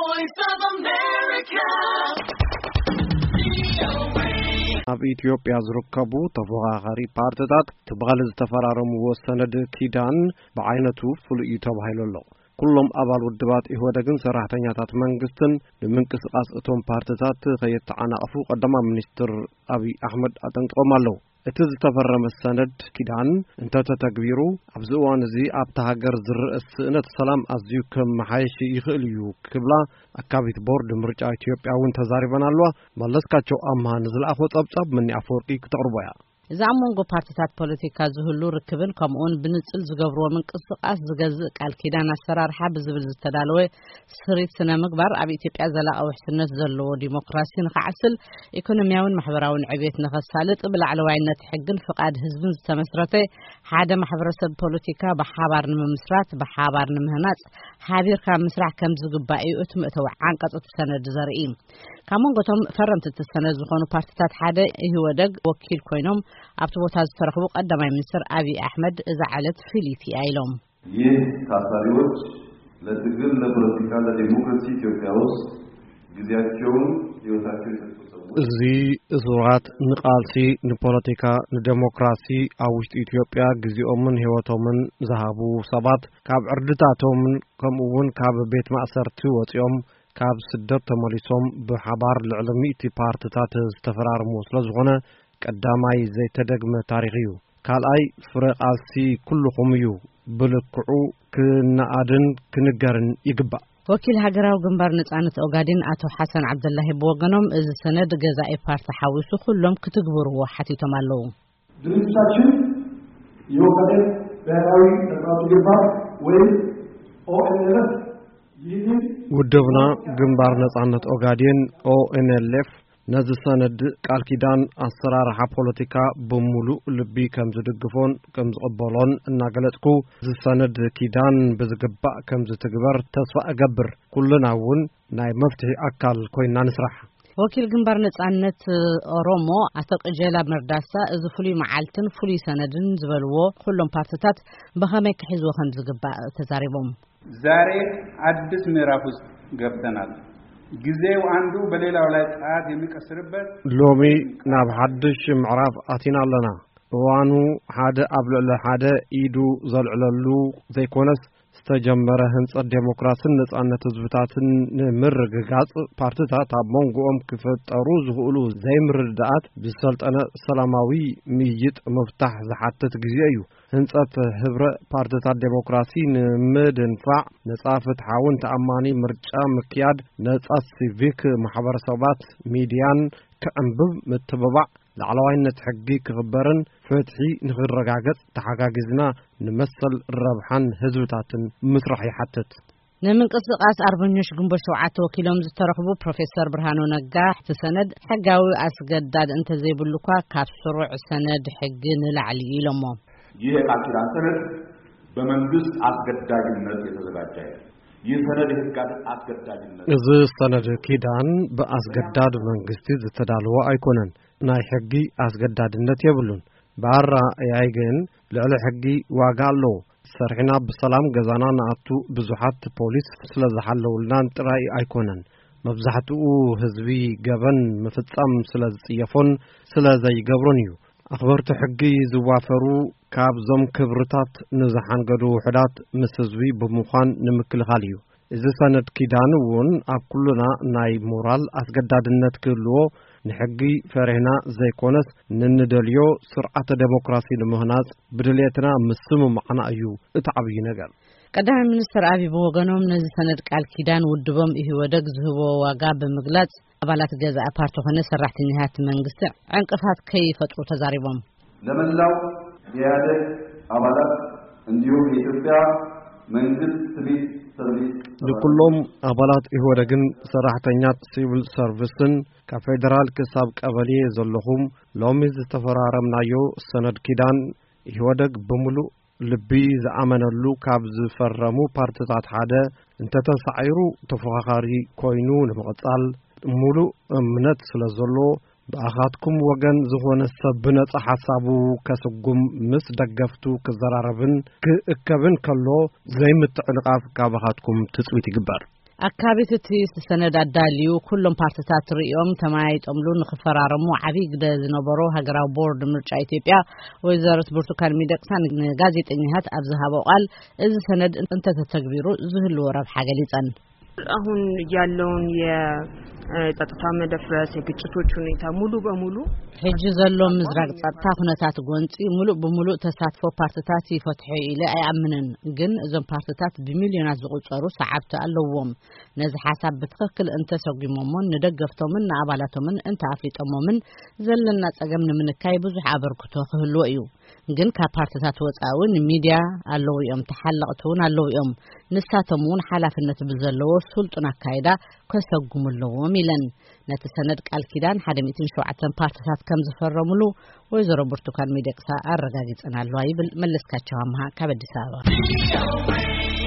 voice of America. ኣብ ኢትዮጵያ ዝርከቡ ተፎካካሪ ፓርቲታት ትብቃል ዝተፈራረምዎ ሰነድ ኪዳን ብዓይነቱ ፍሉይ ተባሂሉ ኣሎ። ኩሎም ኣባል ውድባት ኢህወደግን ሰራሕተኛታት መንግስትን ንምንቅስቃስ እቶም ፓርቲታት ከየተዓናቅፉ ቀዳማይ ሚኒስትር አብይ አሕመድ አጠንቅቆም ኣለዉ። እቲ ዝተፈረመ ሰነድ ኪዳን እንተተተግቢሩ ኣብዚ እዋን እዚ ኣብታ ሃገር ዝርአ ስእነት ሰላም ኣዝዩ ከመሓይሽ ይኽእል እዩ ክብላ ኣካቢት ቦርድ ምርጫ ኢትዮጵያ እውን ተዛሪበን ኣለዋ። መለስካቸው ኣምሃ ንዝለኣኾ ጸብጻብ መኒ ኣፈወርቂ ክትቕርቦያ إذا أمونغو بارتيات بوليتيكا زهلو ركبن كمون بنصل زغبرو منقسقاس زغزق قال كيدان اسرار حب زبل زتدالوي سريت سنه مغبار ابي اثيوبيا زلا او حسنت زلو ديمقراسي نخعسل ايكونومياون محبراون عبيت نخسالط بالعلواينت حقن فقاد حزبن تمسرته حدا محبرسب بوليتيكا بحبار نمسرات بحبار نمهناص حابير كان مسرح كم زغبايو اتمتو عنقصت سند زرئيم كمونغوتم فرمت السند زخونو بارتيات حدا يهودق وكيل كوينوم أبتوتاز ترخبو قدامي مصر أبي أحمد إذا علت فيليتي أيلوم ታሳሪዎች ለትግል ለፖለቲካ ለዲሞክራሲ ኢትዮጵያ ውስጥ ጊዜያቸውን ህይወታቸውን የሰጡ እዚ እዙራት ንቃልሲ ንፖለቲካ ንዲሞክራሲ ኣብ ውሽጢ ኢትዮጵያ ግዚኦምን ህይወቶምን ዝሃቡ ሰባት ካብ ዕርድታቶም ከምኡውን ካብ ቤት ማእሰርቲ ወፂኦም ካብ ስደት ተመሊሶም ብሓባር ልዕሊ 100 ፓርቲታት ዝተፈራረሙ ስለዝኾነ ቀዳማይ ዘይተደግመ ታሪኽ እዩ። ካልኣይ ፍረ ቃልሲ ኩልኹም እዩ ብልክዑ ክነኣድን ክንገርን ይግባእ። ወኪል ሃገራዊ ግንባር ነጻነት ኦጋዴን አቶ ሐሰን አብደላሂ በወገኖም እዚ ሰነድ ገዛኢ ፓርቲ ሓዊሱ ሁሉም ክትግብርዎ ሓቲቶም ኣለዉ። ድርጅታችን የኦጋዴን ብሔራዊ ነጻነት ግንባር ወይ ኦኤንኤልኤፍ ውድብና ግንባር ነጻነት ኦጋዴን ኦኤንኤልኤፍ ነዚ ሰነድ ቃል ኪዳን አሰራርሓ ፖለቲካ በሙሉ ልቢ ከም ዝድግፎን ከም ዝቕበሎን እናገለጽኩ እዚ ሰነድ ኪዳን ብዝግባእ ከም ዝትግበር ተስፋ እገብር። ኩልና እውን ናይ መፍትሒ ኣካል ኮይና ንስራሕ። ወኪል ግንባር ነጻነት ኦሮሞ አቶ ቀጀላ መርዳሳ እዚ ፍሉይ መዓልትን ፍሉይ ሰነድን ዝበልዎ ኩሎም ፓርቲታት በኸመይ ክሕዝዎ ከም ዝግባእ ተዛሪቦም ዛሬ አዲስ ምዕራፍ ውስጥ ገብተናል። ጊዜው አንዱ በሌላው ላይ ጣት የሚቀስርበት ሎሚ ናብ ሓድሽ ምዕራፍ አቲና ኣለና። እዋኑ ሓደ ኣብ ልዕሊ ሓደ ኢዱ ዘልዕለሉ ዘይኮነስ ዝተጀመረ ህንጸት ዴሞክራሲን ነጻነት ህዝብታትን ንምርግጋጽ ፓርቲታት ኣብ መንጎኦም ክፈጠሩ ዝኽእሉ ዘይምርድኣት ብሰልጠነ ሰላማዊ ምይይጥ መፍታሕ ዝሓትት ግዜ እዩ። ህንጸት ህብረ ፓርቲታት ዴሞክራሲ ንምድንፋዕ ነጻ ፍትሓውን ተኣማኒ ምርጫ ምክያድ ነጻ ሲቪክ ማሕበረሰባት ሚድያን ከዕንብብ ምትብባዕ ላዕለዋይነት ሕጊ ክኽበርን ፍትሒ ንኽረጋገጽ ተሓጋጊዝና ንመሰል ረብሓን ህዝብታትን ምስራሕ ይሓትት። ንምንቅስቃስ አርበኞች ግንቦት 7 ወኪሎም ዝተረኽቡ ፕሮፌሰር ብርሃኑ ነጋ ተሰነድ ሕጋዊ አስገዳድ እንተዘይብሉኳ ካብ ስሩዕ ሰነድ ሕጊ ንላዕሊ ኢሎሞ ይህ የቃል ኪዳን ሰነድ በመንግስት አስገዳጅነት የተዘጋጀ ይህ ሰነድ ህጋት አስገዳጅነት እዚ ሰነድ ኪዳን በአስገዳድ መንግስቲ ዝተዳለወ አይኮነን ናይ ሕጊ አስገዳድነት የብሉን ባራ ያይገን ልዕሊ ሕጊ ዋጋ ኣለዎ። ሰርሕና ብሰላም ገዛና ናቱ ብዙሓት ፖሊስ ስለዝሓለውልናን ጥራይ አይኮነን መብዛሕትኡ ህዝቢ ገበን ምፍጻም ስለዝጽየፎን ስለዘይገብሮን እዩ። ኣኽበርቲ ሕጊ ዝዋፈሩ ካብዞም ክብርታት ንዝሓንገዱ ውሕዳት ምስ ህዝቢ ብምዃን ንምክልኻል እዩ። እዚ ሰነድ ኪዳን እውን ኣብ ኩሉና ናይ ሞራል አስገዳድነት ክህልዎ ንሕጊ ፈሪህና ዘይኮነስ ንንደልዮ ስርዓተ ዴሞክራሲ ንምህናጽ ብድሌትና ምስሙ ማዕና እዩ እቲ ዓብዪ ነገር። ቀዳማይ ሚኒስትር አብይ በወገኖም ነዚ ሰነድ ቃል ኪዳን ውድቦም ኢህወደግ ዝህቦ ዋጋ ብምግላጽ አባላት ገዛኢ ፓርቲ ሆነ ሰራሕተኛታት መንግስት ዕንቅፋት ከይፈጥሩ ተዛሪቦም ለመላው የኢህአዴግ አባላት እንዲሁም የኢትዮጵያ መንግስት ሲቪል ሰርቪስ ለኩሎም አባላት ኢህወደግን ሰራሕተኛት ሲቪል ሰርቪስን ከፌደራል ክሳብ ቀበሌ ዘለኹም ሎሚ ዝተፈራረምናዮ ሰነድ ኪዳን ኢህወደግ በሙሉ ልቢ ዝኣመነሉ ካብ ዝፈረሙ ፓርቲታት ሓደ እንተተሳዒሩ ተፎካካሪ ኮይኑ ንምቕጻል ሙሉ እምነት ስለዘሎ በአኻትኩም ወገን ዝኾነ ሰብ ነጻ ሐሳቡ ከስጉም ምስ ደገፍቱ ከዘራረብን ክእከብን ከሎ ዘይምትዕልቃፍ ካብአኻትኩም ትጽዊት ይግበር። አካባቢት ሰነድ አዳልዩ ሁሉም ፓርቲታት ሪኦም ተማይጦምሉ ንخفራረሙ ዓቢ ግደ ዝነበሩ ሀገራዊ ቦርድ ምርጫ ኢትዮጵያ ወይዘሮት ብርቱካን ሚደቅሳን ጋዜጠኛት አብዝሃበው ቃል እዚ ሰነድ እንተተግቢሩ ዝህሉ ረብሓ ገሊጸን አሁን ያለውን የጸጥታ መደፍረስ የግጭቶች ሁኔታ ሙሉ በሙሉ ሕጂ ዘሎ ምዝራቅ ጸጥታ ሁነታት ጎንጺ ሙሉ በሙሉ ተሳትፎ ፓርቲታት ይፈትሑ ኢለ አያምንን ግን እዞም ፓርቲታት በሚሊዮናት ዝቁጸሩ ሰዓብቲ ኣለዎም ነዚ ሓሳብ በትክክል እንተሰጉሞምን ንደገፍቶምን ንኣባላቶምን እንተ ኣፍሊጦሞምን ዘለና ጸገም ንምንካይ ብዙሕ አበርክቶ ክህልዎ እዩ ግን ካብ ፓርቲታት ወጻውን ሚዲያ ኣለዉ እዮም ተሓለቕቱን ኣለዉ እዮም ንሳቶምን ሓላፍነት ብዘለዎ ስልጡን አካይዳ ከሰጉምለዎም ኢለን ነቲ ሰነድ ቃል ኪዳን 107 ፓርቲታት ከም ዝፈረሙሉ ወይዘሮ ብርቱካን ሚደቅሳ አረጋግጸናል ይብል መለስካቸው አምሃ ካብ አዲስ አበባ